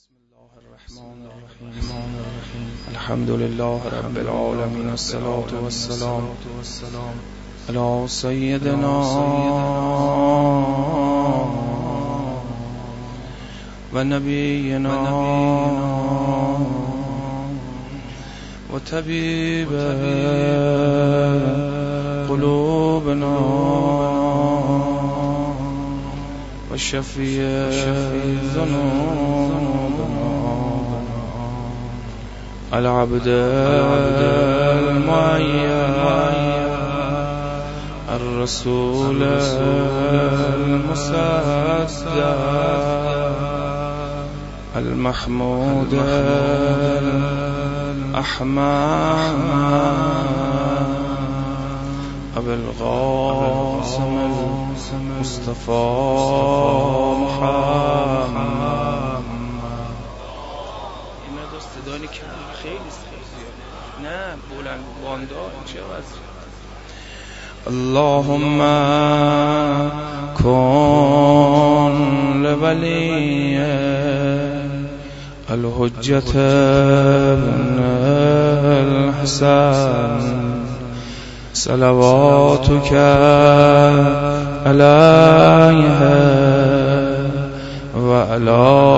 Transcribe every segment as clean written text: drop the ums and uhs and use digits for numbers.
بسم الله الرحمن الرحیم الحمد لله رب العالمین الصلاة والسلام علی سیدنا و نبینا و طبیب قلوبنا و شفیع ذنوبنا العبد المعین الرسول المصدق المحمود الأحمد ابو القاسم المصطفى محمد. این مقدار صدای کم خیلی زیاده، نه بلند واندار چه وضعی؟ اللهم کن لولی الحجة ابن الحسن صلواتك عليه وعلى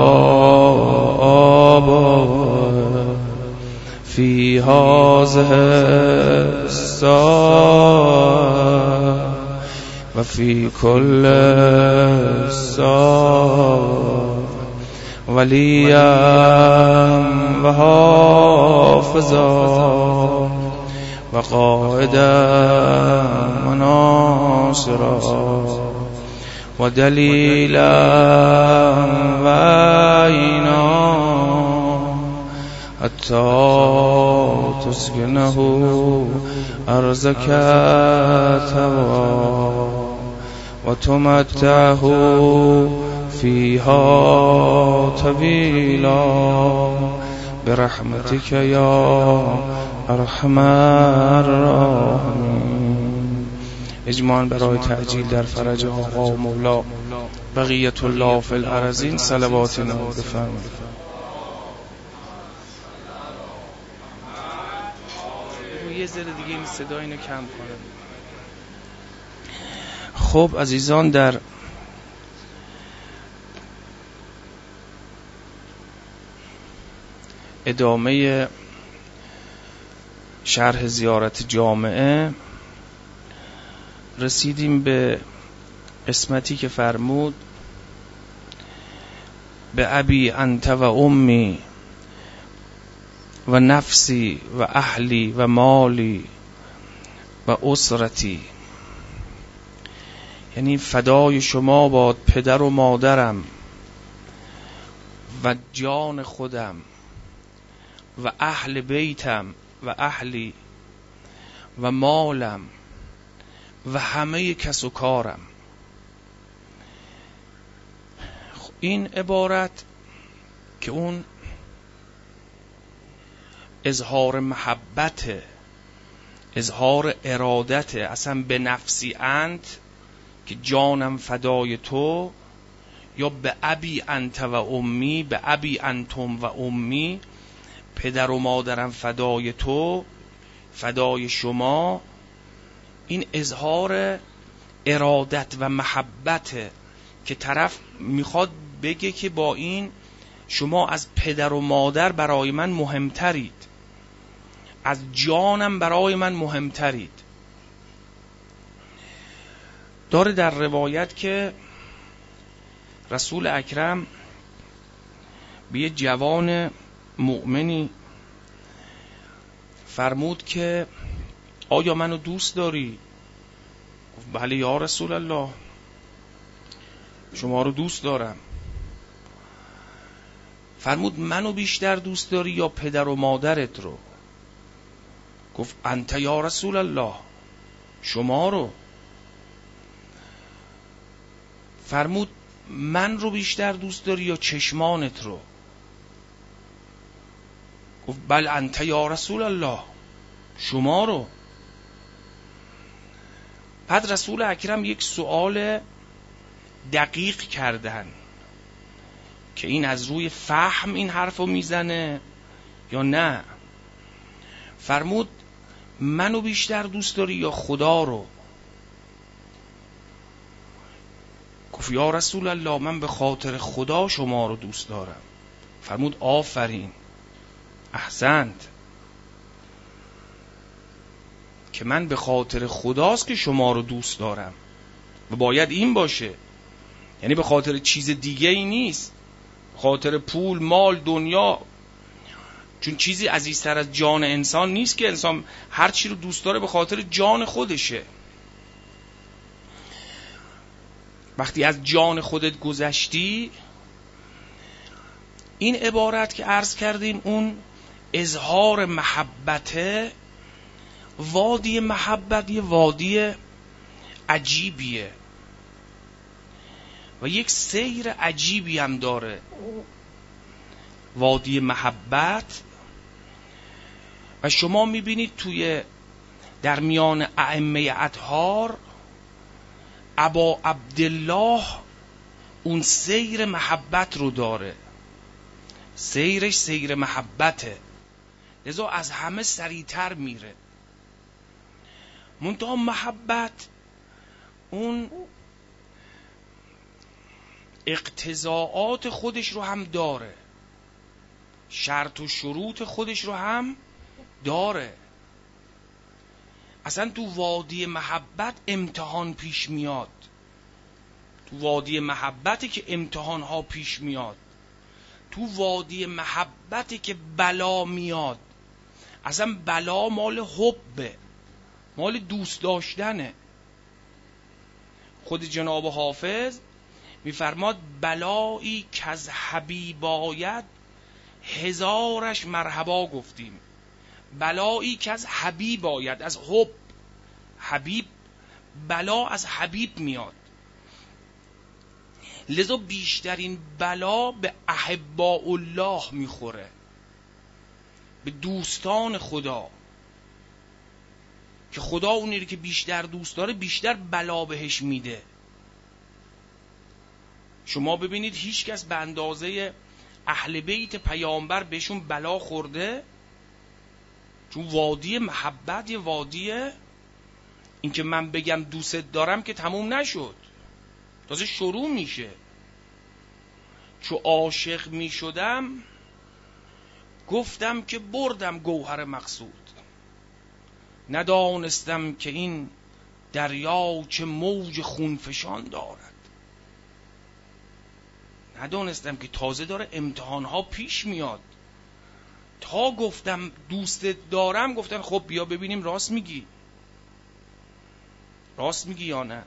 آبائه في هذه الساعة وفي كل ساعة وليا وحافظا وقائدا وناصرا ودليلا وعينا حتى تسكنه أرزك توا وتمتعه فيها طويلا برحمتك يا ارحم الراحمین. اجماعاً برای تعجیل در فرج آقا و مولا بقیت الله فی الارضین صلواتنا بفرمایید. یه ذره دیگه این صدا اینو کم کنه. خب عزیزان، در ادامه شرح زیارت جامعه رسیدیم به قسمتی که فرمود به ابی انت و امی و نفسی و اهلی و مالی و اسرتی، یعنی فدای شما باد پدر و مادرم و جان خودم و اهل بیتم و اهلی و مالم و همه کس و کارم. این عبارت که اون اظهار محبت، اظهار ارادت، اصلا به نفسی انت که جانم فدای تو، یا به ابی انت و امی، به ابی انتم و امی، پدر و مادرم فدای تو، فدای شما. این اظهار ارادت و محبت که طرف میخواد بگه که با این شما از پدر و مادر برای من مهمترید، از جانم برای من مهمترید. داره در روایت که رسول اکرم به یه جوان مؤمنی فرمود که آیا منو دوست داری؟ گفت بله یا رسول الله، شما رو دوست دارم. فرمود منو بیشتر دوست داری یا پدر و مادرت رو؟ گفت انت یا رسول الله، شما رو. فرمود من رو بیشتر دوست داری یا چشمانت رو؟ گفت بل انت یا رسول الله، شما رو. بعد رسول اکرم یک سوال دقیق کردن که این از روی فهم این حرفو میزنه یا نه. فرمود منو بیشتر دوست داری یا خدا رو؟ گفت یا رسول الله من به خاطر خدا شما رو دوست دارم. فرمود آفرین، احسنت، که من به خاطر خداست که شما رو دوست دارم و باید این باشه، یعنی به خاطر چیز دیگه ای نیست، به خاطر پول، مال، دنیا، چون چیزی عزیزتر از جان انسان نیست که انسان هر چی رو دوست داره به خاطر جان خودشه. وقتی از جان خودت گذشتی، این عبارت که عرض کردیم اون اظهار محبته، وادی محبت یه وادی عجیبیه و یک سیر عجیبی هم داره وادی محبت. و شما میبینید در میان ائمه اطهار ابا عبدالله اون سیر محبت رو داره، سیرش سیر محبته، لذا از همه سریعتر میره. منتها محبت اون اقتضاعات خودش رو هم داره، شرط و شروط خودش رو هم داره. اصلا تو وادی محبت امتحان پیش میاد، تو وادی محبتی که امتحان ها پیش میاد، تو وادی محبتی که بلا میاد. اصلا بلا مال حبه، مال دوست داشتنه. خود جناب حافظ میفرماد بلایی که از حبیب آید هزارش مرحبا گفتیم. بلایی که از حبیب آید، از حبیب، بلا از حبیب میاد. لذا بیشترین بلا به احباء الله میخوره، به دوستان خدا، که خدا اونی که بیشتر دوست داره بیشتر بلا بهش میده. شما ببینید هیچ کس به اندازه اهل بیت پیامبر بهشون بلا خورده؟ چون وادی محبت یه وادیه، این که من بگم دوست دارم که تموم نشد، تازه شروع میشه. چو عاشق میشدم گفتم که بردم گوهر مقصود، ندانستم که این دریا چه موج خونفشان دارد. ندانستم که تازه داره امتحانها پیش میاد. تا گفتم دوست دارم گفتن خب بیا ببینیم راست میگی یا نه.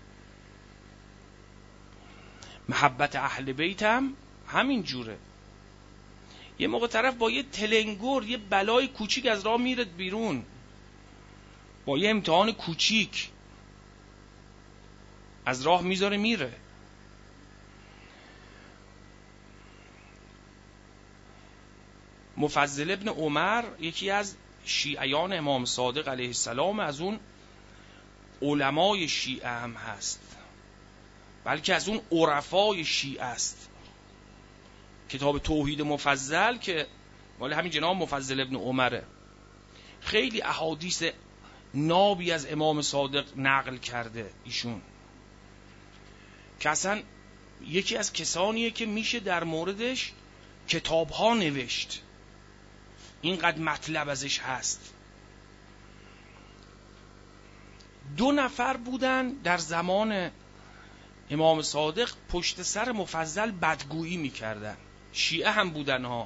محبت اهل بیت هم همین جوره. یه موقع طرف با یه تلنگر، یه بلای کوچیک از راه میره بیرون، با یه امتحان کوچیک از راه میذاره میره. مفضل ابن عمر یکی از شیعیان امام صادق علیه السلام، از اون علمای شیعه هم هست، بلکه از اون عرفای شیعه است. کتاب توحید مفضل که مال همین جناب مفضل ابن عمره، خیلی احادیث نابی از امام صادق نقل کرده ایشون، که اصلا یکی از کسانیه که میشه در موردش کتابها نوشت، اینقدر مطلب ازش هست. 2 نفر بودن در زمان امام صادق پشت سر مفضل بدگویی میکردن. شیعه هم بودن ها،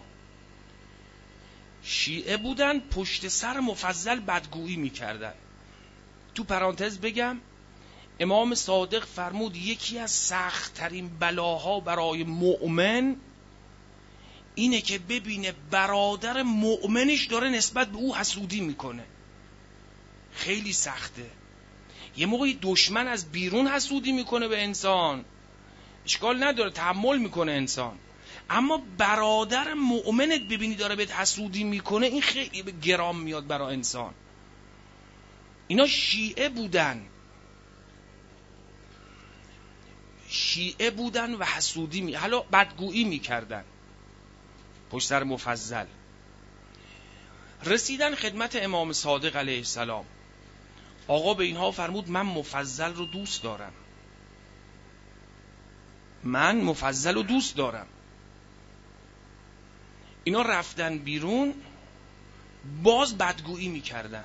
شیعه بودن پشت سر مفضل بدگویی میکردن. تو پرانتز بگم امام صادق فرمود یکی از سخت ترین بلاها برای مؤمن اینه که ببینه برادر مؤمنش داره نسبت به او حسودی میکنه. خیلی سخته. یه موقعی دشمن از بیرون حسودی میکنه به انسان، اشکال نداره، تحمل میکنه انسان، اما برادر مؤمنت ببینی داره بهت حسودی میکنه، این خیلی به گرام میاد برای انسان. اینا شیعه بودن و حسودی حالا بدگویی میکردن. پشت سر مفضل. رسیدن خدمت امام صادق علیه السلام. آقا به اینها فرمود من مفضل رو دوست دارم. من مفضل رو دوست دارم. اینا رفتن بیرون، باز بدگویی میکردن.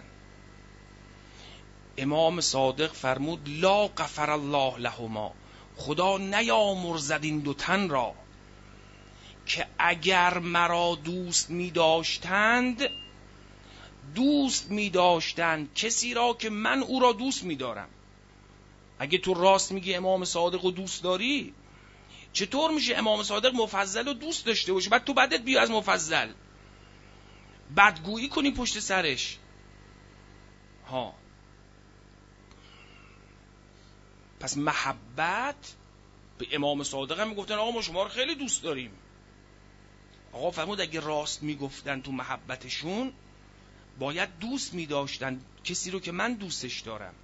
امام صادق فرمود لا غفر الله لهما، خدا نیامرزد این دو تن را که اگر مرا دوست می داشتند، دوست می داشتند کسی را که من او را دوست می دارم. اگه تو راست میگی امام صادق رو دوست داری، چطور میشه امام صادق مفضل رو دوست داشته باشه بعد تو بدت بیا از مفضل بدگویی کنی پشت سرش؟ ها، پس محبت به امام صادق هم میگفتن آقا ما شما رو خیلی دوست داریم. آقا فرمود اگه راست میگفتن تو محبتشون، باید دوست میداشتن کسی رو که من دوستش دارم.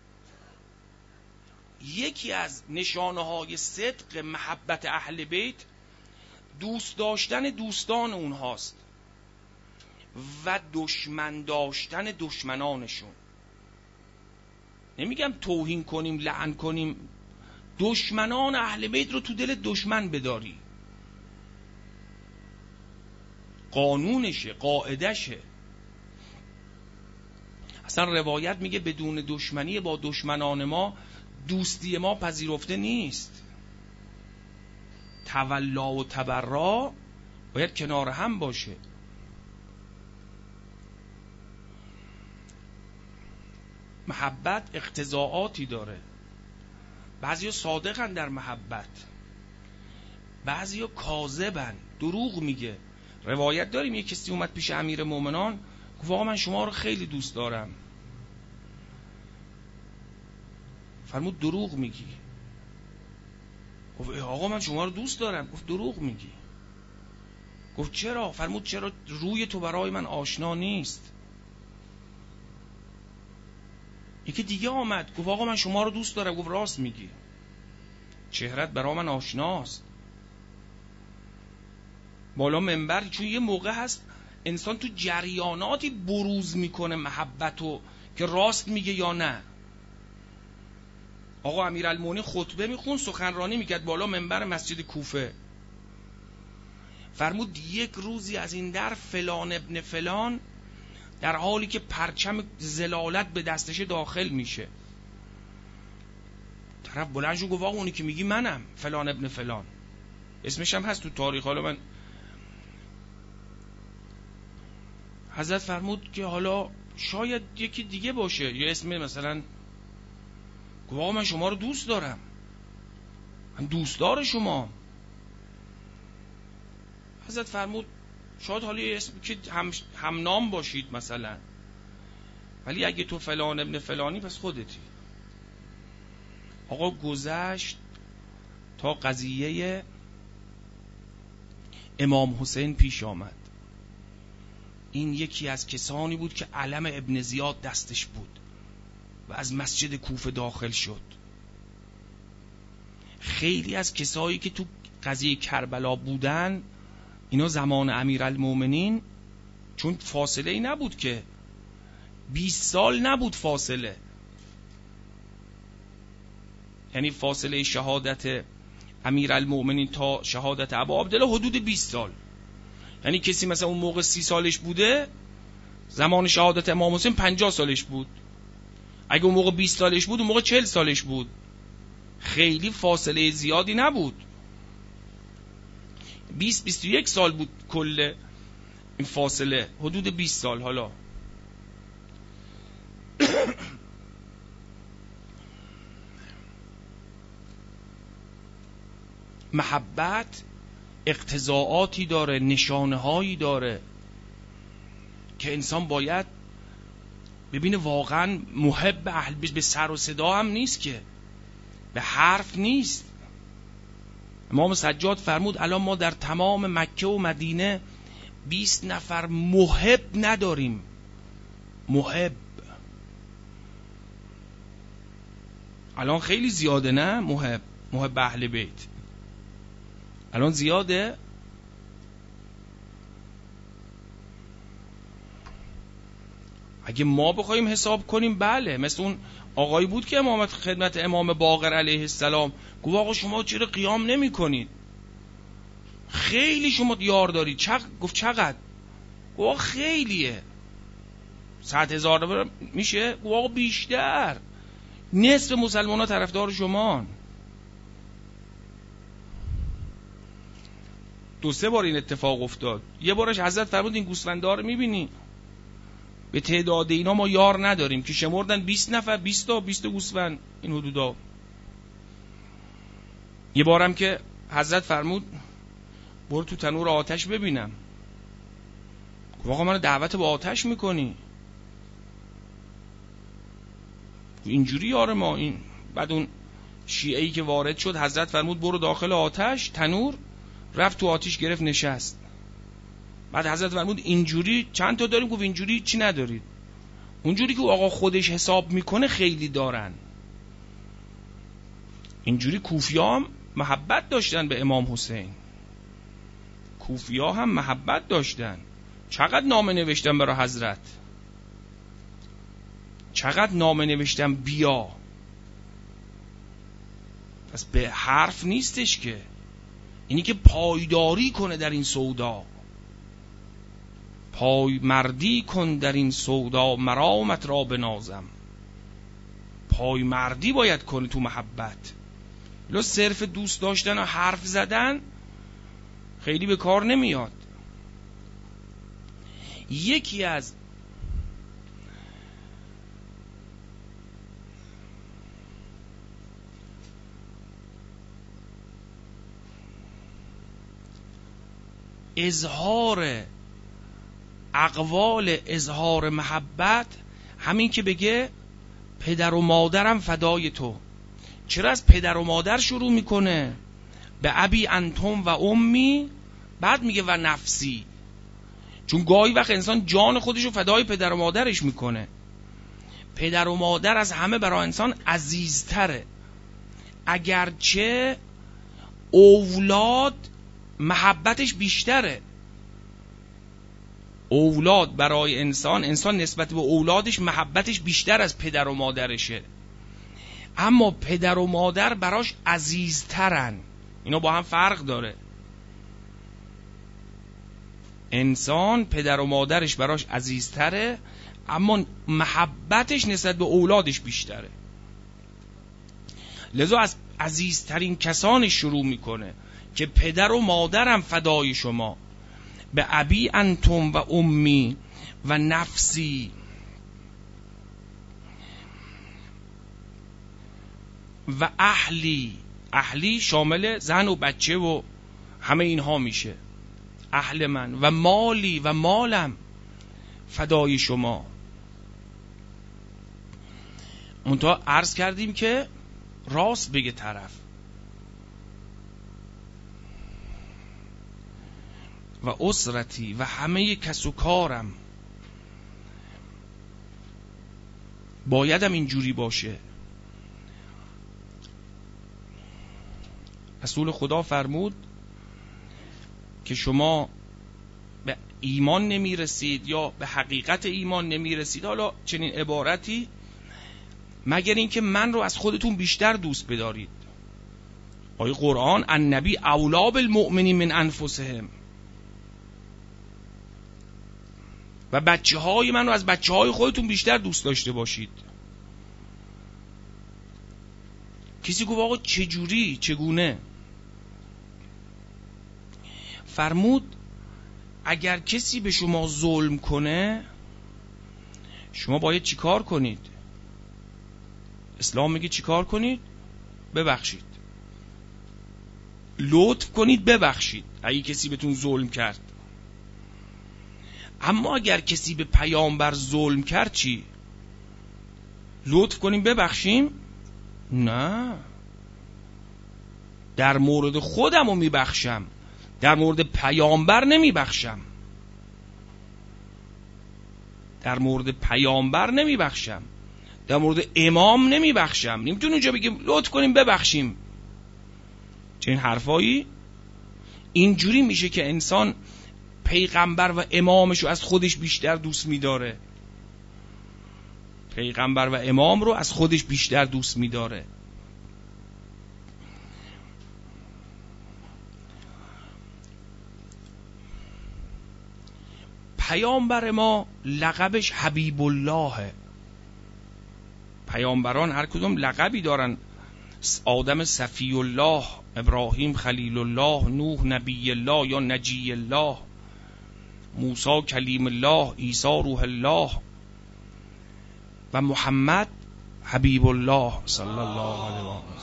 یکی از نشانه های صدق محبت اهل بیت دوست داشتن دوستان اونهاست و دشمن داشتن دشمنانشون. نمیگم توهین کنیم لعن کنیم، دشمنان اهل بیت رو تو دل دشمن بداری، قانونشه، قاعدشه. اصلا روایت میگه بدون دشمنی با دشمنان ما دوستی ما پذیرفته نیست. تولا و تبرا باید کنار هم باشه. محبت اقتضاعاتی داره. بعضیا صادقن در محبت، بعضیا کاذبن، دروغ میگه. روایت داریم یک کسی اومد پیش امیر مومنان گفت آقا من شما رو خیلی دوست دارم. فرمود دروغ میگی. گفت آقا من شما رو دوست دارم. گفت دروغ میگی. گفت چرا؟ فرمود چرا؟ روی تو برای من آشنا نیست. یکی دیگه آمد گفت آقا من شما رو دوست دارم. گفت راست میگی، چهرت برای من آشناست. بالا منبر، چون یه موقع هست انسان تو جریاناتی بروز میکنه محبتو که راست میگه یا نه. آقا امیرالمومنین خطبه میخون، سخنرانی میکرد بالا منبر مسجد کوفه. فرمود یک روزی از این در فلان ابن فلان در حالی که پرچم زلالت به دستش داخل میشه، طرف بلند شد گفت آقا اونی که میگی منم، فلان ابن فلان، اسمش هم هست تو تاریخ. حالا من حضرت فرمود که حالا شاید یکی دیگه باشه، یا اسم مثلا، گفت آقا من شما رو دوست دارم، من دوستدار شما. حضرت فرمود شاید حالا یه اسم که هم نام باشید مثلا، ولی اگه تو فلان ابن فلانی پس خودتی. آقا گذشت تا قضیه امام حسین پیش آمد. این یکی از کسانی بود که علم ابن زیاد دستش بود و از مسجد کوفه داخل شد. خیلی از کسایی که تو قضیه کربلا بودن، اینا زمان امیرالمومنین، چون فاصله ای نبود که 20 سال نبود فاصله، یعنی فاصله شهادت امیرالمومنین تا شهادت ابا عبدالله حدود 20 سال. یعنی کسی مثلا اون موقع 30 سالش بوده، زمان شهادت امام حسین 50 سالش بود. اگه اون موقع 20 سالش بود، اون موقع 40 سالش بود. خیلی فاصله زیادی نبود. 20-21 سال بود کل این فاصله، حدود 20 سال. حالا محبت اقتضاعاتی داره، نشانه هایی داره که انسان باید ببینه. واقعا محب اهل بیت به سر و صدا هم نیست که، به حرف نیست. امام سجاد فرمود الان ما در تمام مکه و مدینه 20 نفر محب نداریم. محب الان خیلی زیاده، نه؟ محب اهل بیت الان زیاده. اگه ما بخوایم حساب کنیم بله، مثل اون آقایی بود که امامت خدمت امام باقر علیه السلام گفت آقا شما چرا قیام نمی کنید؟ خیلی شما یار دارید. گفت چقدر؟ گفت آقا خیلیه. 100,000 میشه؟ گفت آقا بیشتر. نصف مسلمان ها طرفدار شما. 2-3 بار این اتفاق افتاد. یه بارش حضرت فرمود این گوسفندا رو میبینی؟ به تعداد اینا ما یار نداریم که شمردن 20 نفر 20 گوسفند این حدودا. یه بارم که حضرت فرمود برو تو تنور آتش ببینم. گفت آقا منو دعوت به آتش میکنی؟ اینجوری یار ما این. بعد اون شیعه‌ای که وارد شد حضرت فرمود برو داخل آتش تنور، رفت تو آتش گرفت نشست. بعد حضرت فرمود اینجوری چند تا داریم؟ گفت اینجوری چی ندارید. اونجوری که آقا خودش حساب میکنه خیلی دارن. اینجوری کوفی‌ها هم محبت داشتن به امام حسین. کوفی‌ها هم محبت داشتن. چقدر نامه نوشتن برای حضرت، چقدر نامه نوشتن بیا. پس به حرف نیستش که، اینی که پایداری کنه در این سودا. پای مردی کن در این سودا مرامت را بنازم. پای مردی باید کنه تو محبت. لو صرف دوست داشتن و حرف زدن خیلی به کار نمیاد. یکی از اظهار اقوال اظهار محبت همین که بگه پدر و مادرم فدای تو. چرا از پدر و مادر شروع میکنه؟ به ابی انتم و امی، بعد میگه و نفسی. چون گاهی وقت انسان جان خودشو فدای پدر و مادرش میکنه. پدر و مادر از همه برای انسان عزیزتره، اگرچه اولاد محبتش بیشتره. اولاد برای انسان نسبت به اولادش محبتش بیشتر از پدر و مادرشه، اما پدر و مادر براش عزیزترن. اینا با هم فرق داره. انسان پدر و مادرش براش عزیزتره، اما محبتش نسبت به اولادش بیشتره. لذا از عزیزترین کسانش شروع میکنه که پدر و مادرم فدای شما. به ابی انتم و امی و نفسی. و اهلی شامل زن و بچه و همه اینها میشه. اهل من و مالی و مالم فدای شما. منتها عرض کردیم که راست بگه طرف. و اسرتی و همه کس و کارم بایدم اینجوری باشه. رسول خدا فرمود که شما به ایمان نمیرسید یا به حقیقت ایمان نمیرسید، حالا چنین عبارتی، مگر اینکه من رو از خودتون بیشتر دوست بدارید. آیه قرآن النبی اولی بالمؤمنین من انفسهم. و بچه های من رو از بچه های خودتون بیشتر دوست داشته باشید. کسی گفت آقا چجوری چگونه؟ فرمود اگر کسی به شما ظلم کنه شما باید چیکار کنید؟ اسلام میگه چیکار کنید؟ ببخشید، لطف کنید، ببخشید اگه کسی بهتون ظلم کرد. اما اگر کسی به پیامبر ظلم کرد چی؟ لطف کنیم ببخشیم؟ نه، در مورد خودم رو میبخشم، در مورد پیامبر نمیبخشم. در مورد پیامبر نمیبخشم، در مورد امام نمیبخشم. نمیتونیم اونجا بگیم لطف کنیم ببخشیم. چه این حرفایی؟ اینجوری میشه که انسان پیغمبر و امامشو از خودش بیشتر دوست میداره. پیغمبر و امام رو از خودش بیشتر دوست می‌داره. پیامبر ما لقبش حبیب الله. پیامبران هر کدوم لقبی دارن. آدم صفی الله، ابراهیم خلیل الله، نوح نبی الله یا نجی الله، موسی کلیم الله، عیسی روح الله و محمد حبیب الله صلی الله علیه و آله.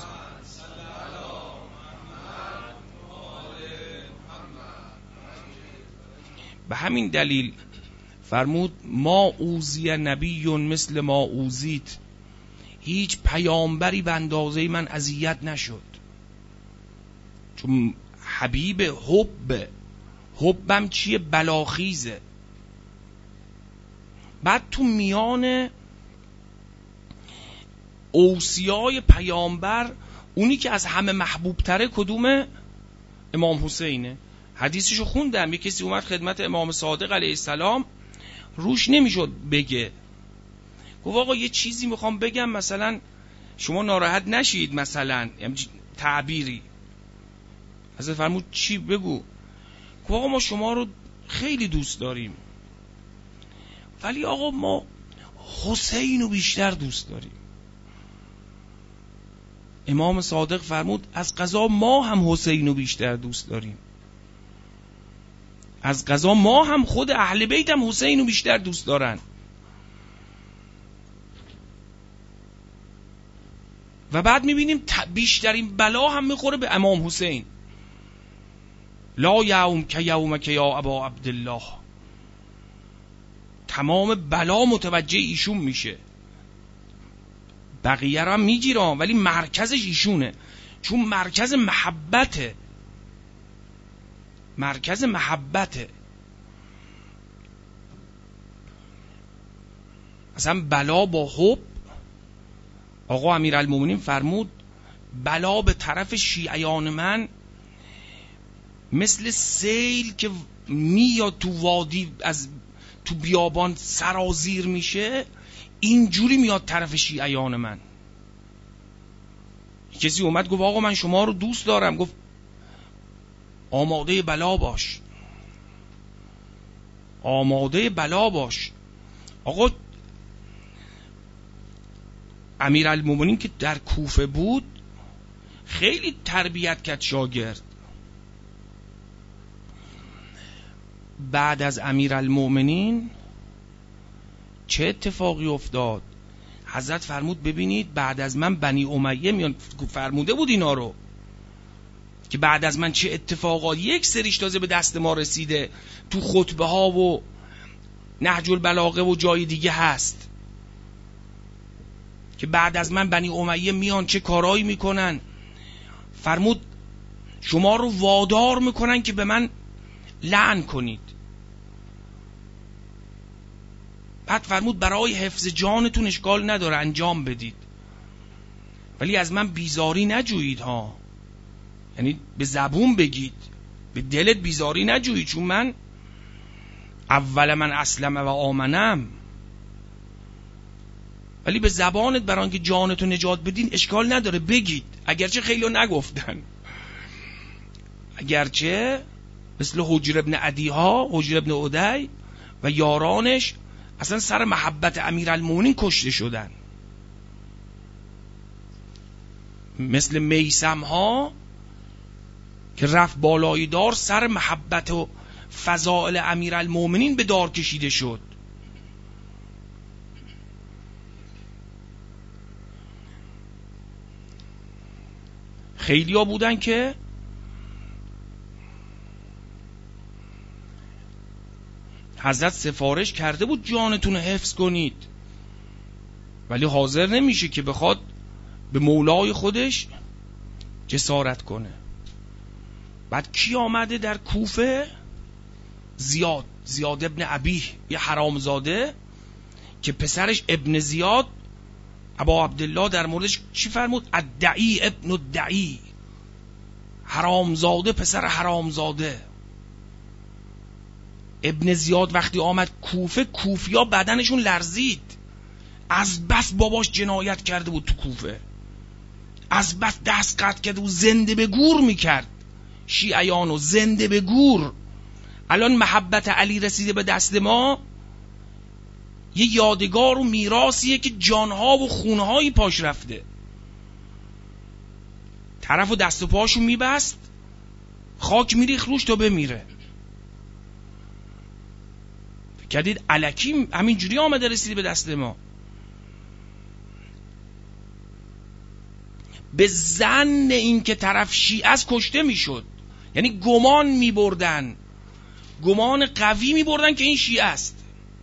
به همین دلیل فرمود ما اوذی نبی مثل ما اوذیت، هیچ پیامبری به اندازه من اذیت نشد. چون حبیب حبم چیه؟ بلاخیزه. بعد تو میان اوصیای پیامبر اونی که از همه محبوب تره کدومه؟ امام حسینه. حدیثشو خوندم، یه کسی اومد خدمت امام صادق علیه السلام، روش نمیشد بگه، گفت آقا یه چیزی میخوام بگم، مثلا شما ناراحت نشید، مثلا تعبیری. حضرت فرمود چی بگو؟ گفت آقا ما شما رو خیلی دوست داریم، ولی آقا ما حسین رو بیشتر دوست داریم. امام صادق فرمود از قضا ما هم حسین رو بیشتر دوست داریم، از قضا ما هم خود اهل بیت هم حسین رو بیشتر دوست دارن. و بعد میبینیم بیشترین بلا هم میخوره به امام حسین. لا یوم که یومک یا ابا عبدالله، تمام بلا متوجه ایشون میشه. بقیه رو هم میگیره ولی مرکزش ایشونه، چون مرکز محبته. مرکز محبته. اصلا بلا با حب، آقا امیرالمومنین فرمود بلا به طرف شیعیان من مثل سیل که میاد تو وادی، از تو بیابان سرازیر میشه، اینجوری میاد طرف شیعیان من. کسی اومد گفت آقا من شما رو دوست دارم، گفت آماده بلا باش، آماده بلا باش. آقا امیرالمومنین که در کوفه بود خیلی تربیت کرد شاگرد. بعد از امیرالمومنین چه اتفاقی افتاد؟ حضرت فرمود ببینید بعد از من بنی امیه میان، فرموده بود اینا رو که بعد از من چه اتفاقات، یک سریش تازه به دست ما رسیده، تو خطبه ها و نهج البلاغه و جای دیگه هست که بعد از من بنی امیه میان چه کارایی میکنن. فرمود شما رو وادار میکنن که به من لعن کنید. بعد فرمود برای حفظ جانتون اشکال نداره انجام بدید، ولی از من بیزاری نجویید ها. یعنی به زبون بگید، به دلت بیزاری نجویید، چون من اول من اسلم و آمنم، ولی به زبانت برای اینکه جانتو نجات بدین اشکال نداره بگید. اگرچه خیلی نگفتن، اگرچه مثل حجر ابن عدی ها، حجر ابن عدی و یارانش اصلا سر محبت امیرالمومنین کشته شدن، مثل میثم ها که رفت بالای دار سر محبت و فضائل امیرالمومنین به دار کشیده شد. خیلی ها بودن که حضرت سفارش کرده بود جانتون رو حفظ کنید، ولی حاضر نمیشه که بخواد به مولای خودش جسارت کنه. بعد کی آمده در کوفه؟ زیاد ابن ابیه، یه حرامزاده که پسرش ابن زیاد ابا عبدالله در موردش چی فرمود؟ الدعی ابن الدعی، حرامزاده پسر حرامزاده. ابن زیاد وقتی آمد کوفه، کوفیا بدنشون لرزید، از بس باباش جنایت کرده بود تو کوفه، از بس دست قطع کرده بود، زنده به گور میکرد شیعیانو، زنده به گور. الان محبت علی رسیده به دست ما، یه یادگار و میراثیه که جانها و خونهایی پاش رفته. طرف و دست و پاشو میبست، خاک میریخ روش تا بمیره. فکر کردید الکی همینجوری آمده رسیده به دست ما؟ به ظن این که طرف شیعه است کشته میشد، یعنی گمان میبردن، گمان قوی میبردن که این شیعه است.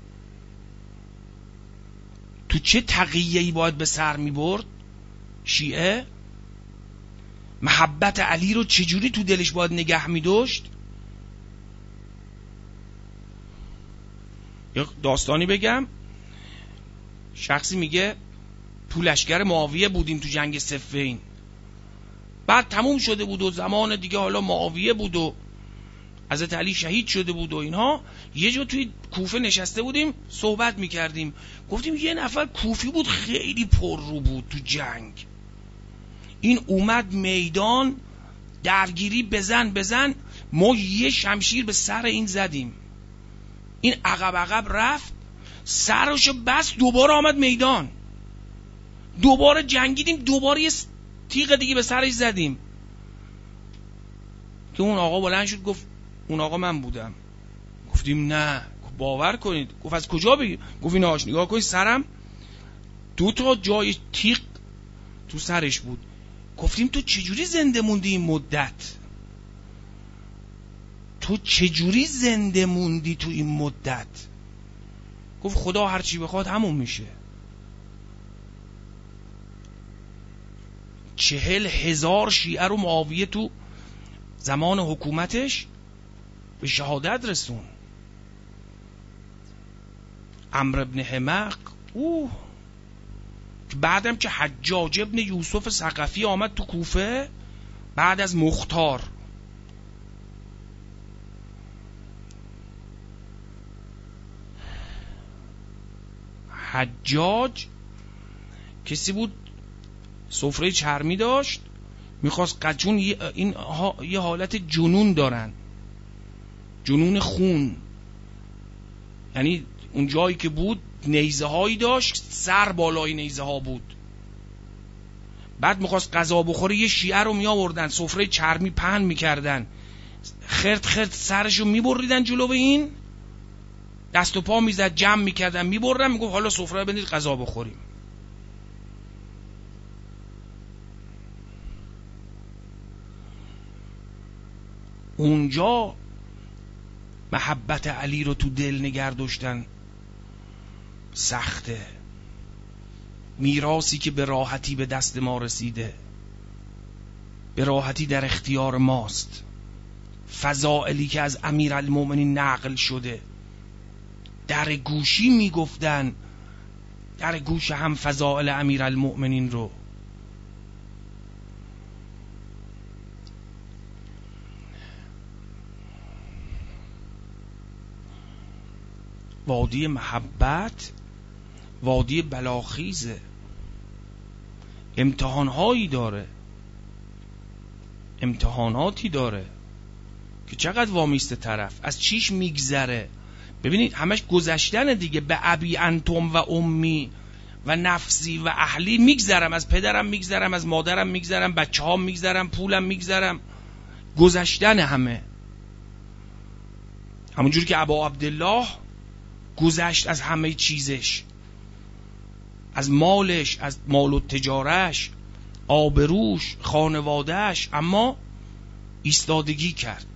تو چه تقیه‌ای باید به سر میبرد شیعه؟ محبت علی رو چجوری تو دلش باید نگه میداشت؟ یه داستانی بگم. شخصی میگه تو لشکر معاویه بودیم تو جنگ صفین، بعد تموم شده بود و زمان دیگه حالا معاویه بود و حضرت علی شهید شده بود و اینها. یه جا توی کوفه نشسته بودیم صحبت میکردیم، گفتیم یه نفر کوفی بود خیلی پر رو بود تو جنگ، این اومد میدان درگیری بزن، ما یه شمشیر به سر این زدیم، این عقب رفت، سرشو بس، دوباره آمد میدان، دوباره جنگیدیم، دوباره یه تیغ دیگه به سرش زدیم که اون آقا بلند شد گفت اون آقا من بودم. گفتیم نه، باور کنید. گفت از کجا بگی؟ گفت این آش نگاه کنید سرم 2 تا جای تیغ تو سرش بود. گفتیم تو چجوری زنده موندی این مدت؟ تو چجوری زنده موندی تو این مدت؟ گفت خدا هرچی بخواد همون میشه. 40,000 شیعه رو معاویه تو زمان حکومتش به شهادت رسون. عمرو ابن حمق بعدم که حجاج ابن یوسف ثقفی آمد تو کوفه بعد از مختار، حجاج کسی بود سفره چرمی داشت، میخواست قچون یه حالت جنون دارن، جنون خون، یعنی اون جایی که بود نیزه هایی داشت، سر بالای نیزه ها بود. بعد میخواست غذا بخوره، یه شیعه رو میآوردن سفره چرمی پهن میکردن، خرد سرشو میبریدن جلو به این، دست و پا میزد جمع میکردن میبردن، میگفت حالا سفره رو بندید غذا بخوریم. اونجا محبت علی رو تو دل نگه داشتن سخته. میراثی که به راحتی به دست ما رسیده، به راحتی در اختیار ماست، فضائلی که از امیرالمومنین نقل شده، در گوشی میگفتن، در گوش هم فضائل امیرالمومنین رو. وادی محبت وادی بلاخیزه، امتحانهایی داره، امتحاناتی داره که چقدر وامیسته طرف، از چیش میگذره. ببینید همش گذشتن دیگه، به ابی انتم و امی و نفسی و اهلی میگذرم، از پدرم میگذرم، از مادرم میگذرم، بچه هام میگذرم، پولم میگذرم، گذشتن همه. همونجوری که ابا عبدالله گذشت از همه چیزش، از مالش، از مال و تجارش، آبروش، خانوادهش، اما ایستادگی کرد.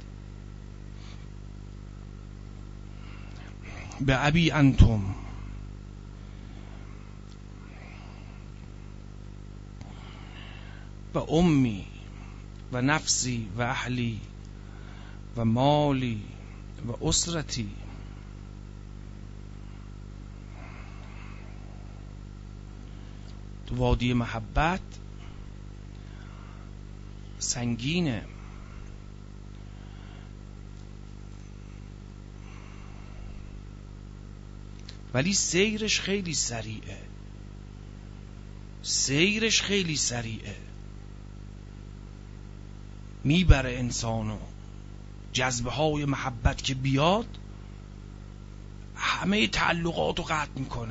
به ابی انتم و امی و نفسی و اهلی و مالی و اسرتی. تو وادی محبت سنگینه، ولی سیرش خیلی سریعه. سیرش خیلی سریعه، میبره انسانو. جذبه های محبت که بیاد همه تعلقات رو قطع میکنه.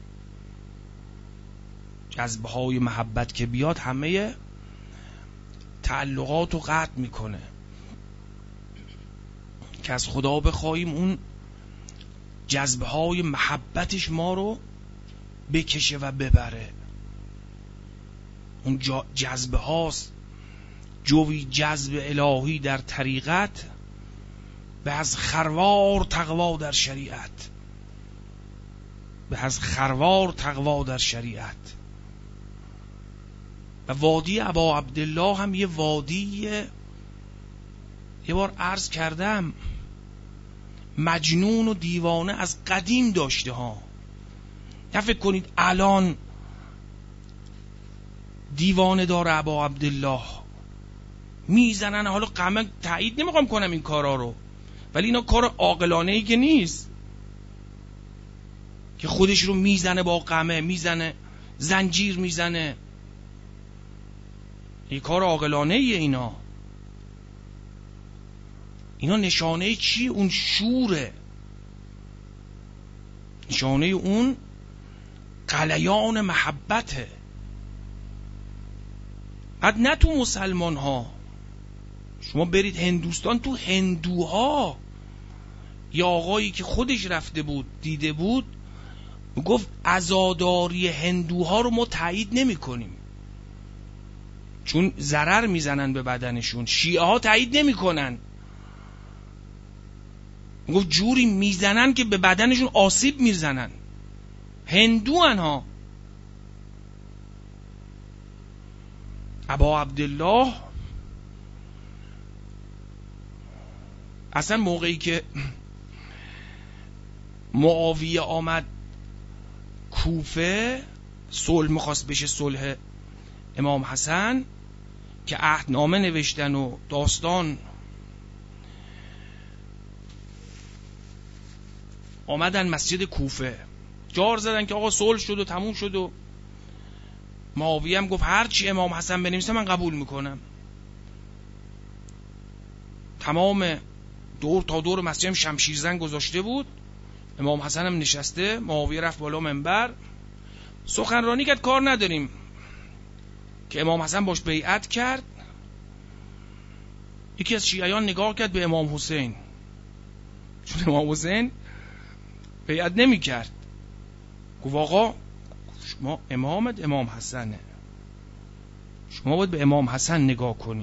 جذبه های محبت که بیاد همه تعلقات رو قطع میکنه. که از خدا بخوایم اون جذبه های محبتش ما رو بکشه و ببره. اون جذبه هاست جوی جذب الهی در طریقت، به از خروار تقوا در شریعت. به از خروار تقوا در شریعت. و وادی ابا عبدالله هم یه وادیه، یه بار عرض کردم مجنون و دیوانه از قدیم داشته ها. نه فکر کنید الان دیوانه داره ابا عبدالله، میزنن. حالا قمه تایید نمیخوام کنم این کارا رو، ولی اینا کار عاقلانه ای که نیست که خودش رو میزنه، با قمه میزنه، زنجیر میزنه. این کار عاقلانه ایه. اینا نشانه چی؟ اون شوره، نشانه اون غلیان محبته. بعد نه تو مسلمان ها، شما برید هندوستان، تو هندوها یه آقایی که خودش رفته بود دیده بود، گفت عزاداری هندوها رو ما تایید نمی کنیم چون ضرر میزنن به بدنشون. شیعه ها تایید نمی کنن، گفت جوری میزنن که به بدنشون آسیب میزنن. هندو ها. ابا عبدالله اصلا موقعی که معاویه آمد کوفه، صلح میخواست بشه، صلح امام حسن، که عهدنامه نوشتن و داستان، آمدن مسجد کوفه جار زدن که آقا صلح شد و تموم شد. و معاویه هم گفت هرچی امام حسن بنویسه من قبول میکنم. تمام دور تا دور مسجد هم شمشیرزن گذاشته بود، امام حسن هم نشسته. معاویه رفت بالا منبر سخنرانی کرد، کار نداریم که امام حسن باش بیعت کرد. یکی از شیعیان نگاه کرد به امام حسین، چون امام حسین بیعت نمی کرد. گفت آقا شما امامت امام حسنه، شما باید به امام حسن نگاه کنی.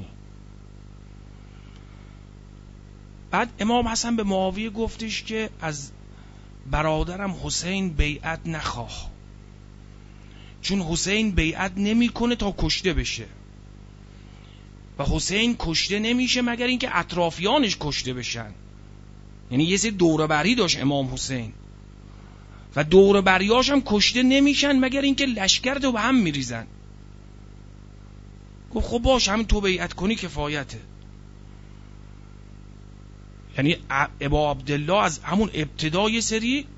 بعد امام حسن به معاویه گفتش که از برادرم حسین بیعت نخواه، چون حسین بیعت نمی کنه تا کشته بشه و حسین کشته نمیشه مگر اینکه اطرافیانش کشته بشن. یعنی یه سری دوره‌بری داشت امام حسین و دوره‌بریاش هم کشته نمیشن مگر اینکه لشکر رو به هم میریزن. گفت خب باش، همین تو بیعت کنی کفایته. یعنی ابا عبدالله از همون ابتدای سری،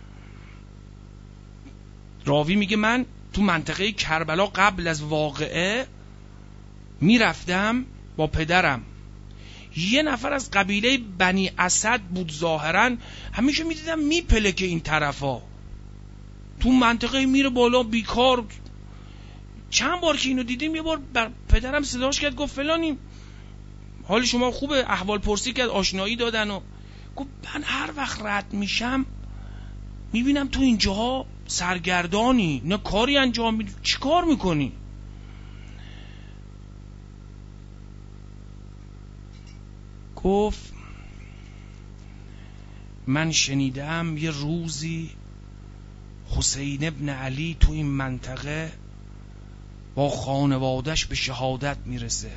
راوی میگه من تو منطقه کربلا قبل از واقعه میرفتم با پدرم، یه نفر از قبیله بنی اسد بود ظاهرا، همیشه میدیدم میپلکه این طرفا تو منطقه، میره بالا بیکار. چند بار که اینو دیدیم یه بار پدرم صداش کرد، گفت فلانی حال شما خوبه؟ احوال پرسی کرد، آشنایی دادن و گفت من هر وقت رد میشم میبینم تو اینجاها سرگردانی، نه کاری انجام میدی، چی کار میکنی؟ گفت من شنیدم یه روزی حسین ابن علی تو این منطقه با خانوادش به شهادت میرسه،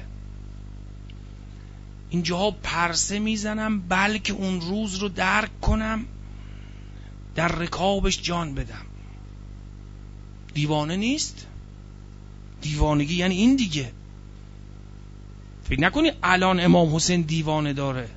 اینجاها پرسه میزنم بلکه اون روز رو درک کنم در رکابش جان بدم. دیوانه نیست؟ دیوانگی یعنی این دیگه. فکر نکنی الان امام حسین دیوانه داره.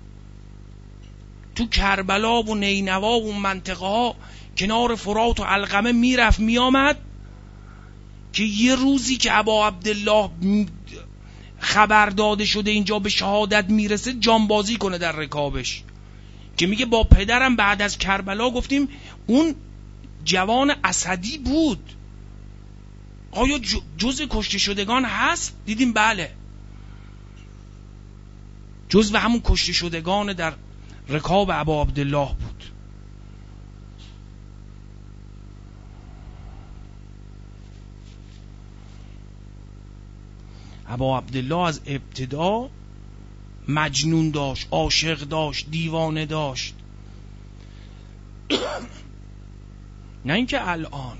تو کربلا و نینوا و منطقه ها کنار فرات و علقمه میرفت میامد که یه روزی که ابا عبدالله خبر داده شده اینجا به شهادت میرسه جانبازی کنه در رکابش، که میگه با پدرم بعد از کربلا گفتیم اون جوان اسدی بود، آیا جزء کشته شدگان هست؟ دیدیم بله، جزء همون کشته شدگان در رکاب ابا عبدالله بود. ابا عبدالله از ابتدا مجنون داشت، عاشق داشت، دیوانه داشت. نه اینکه الان.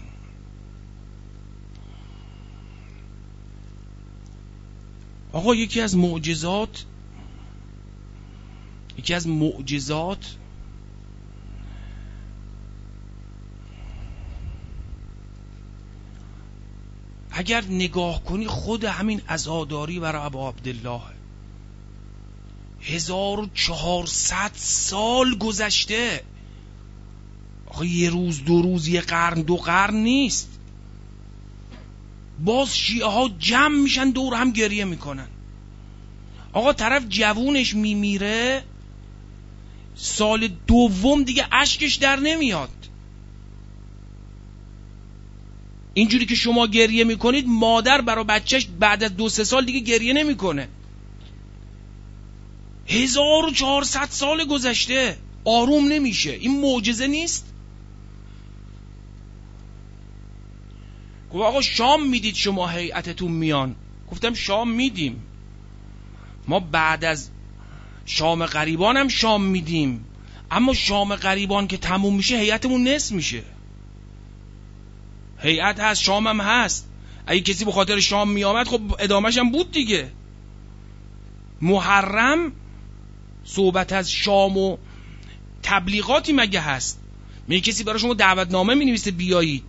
آقا یکی از معجزات اگر نگاه کنی خود همین عزاداری برای ابا عبدالله 1400 سال گذشته. آقا یه روز دو روز یه قرن دو قرن نیست. باز شیعه ها جمع میشن دور هم گریه میکنن. آقا طرف جوونش میمیره سال دوم دیگه اشکش در نمیاد. اینجوری که شما گریه میکنید مادر برای بچهش بعد از 2-3 سال دیگه گریه نمیکنه. 1400 سال گذشته آروم نمیشه. این معجزه نیست؟ گفت آقا شام میدید شما هیئتتون میان؟ گفتم شام میدیم، ما بعد از شام غریبان هم شام میدیم، اما شام غریبان که تموم میشه هیئتمون نصف میشه. هیئت هست، شام هم هست. اگه کسی به خاطر شام میامد خب ادامهش هم بود دیگه. محرم صحبت از شام و تبلیغاتی مگه هست؟ میگه کسی برای شما دعوتنامه مینویسه بیایید.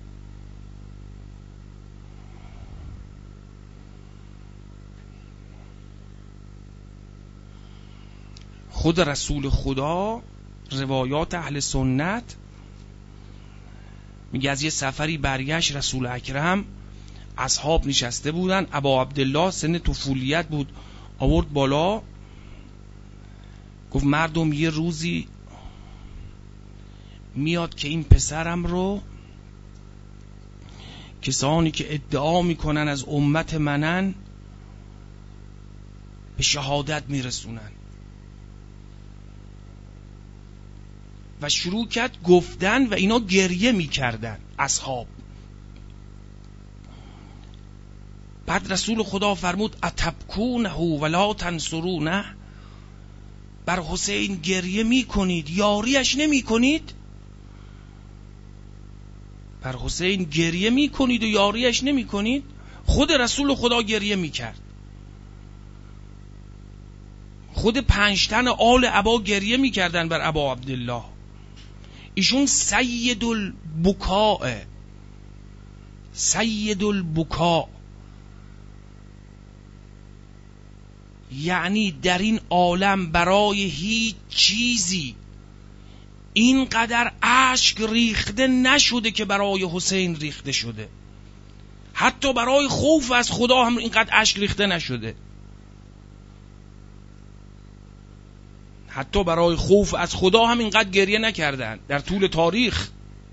خود رسول خدا روایات اهل سنت میگه از یه سفری برگشت رسول اکرم، اصحاب نشسته بودن، ابا عبدالله سن طفولیت بود، آورد بالا گفت مردم یه روزی میاد که این پسرم رو کسانی که ادعا میکنن از امت منن به شهادت میرسونن. و شروع کرد گفتن و اینا گریه میکردن اصحاب. بعد رسول خدا فرمود اتبکونه ولا تنصرونه، بر حسین گریه میکنید یاریش نمیکنید؟ بر حسین گریه میکنید و یاریش نمیکنید؟ خود رسول خدا گریه میکرد، خود 5 تن آل ابا گریه میکردن بر ابا عبدالله. ایشون سید البکاء، یعنی در این عالم برای هیچ چیزی اینقدر اشک ریخته نشده که برای حسین ریخته شده. حتی برای خوف از خدا هم اینقدر اشک ریخته نشده. حتی برای خوف از خدا هم اینقدر گریه نکردن در طول تاریخ.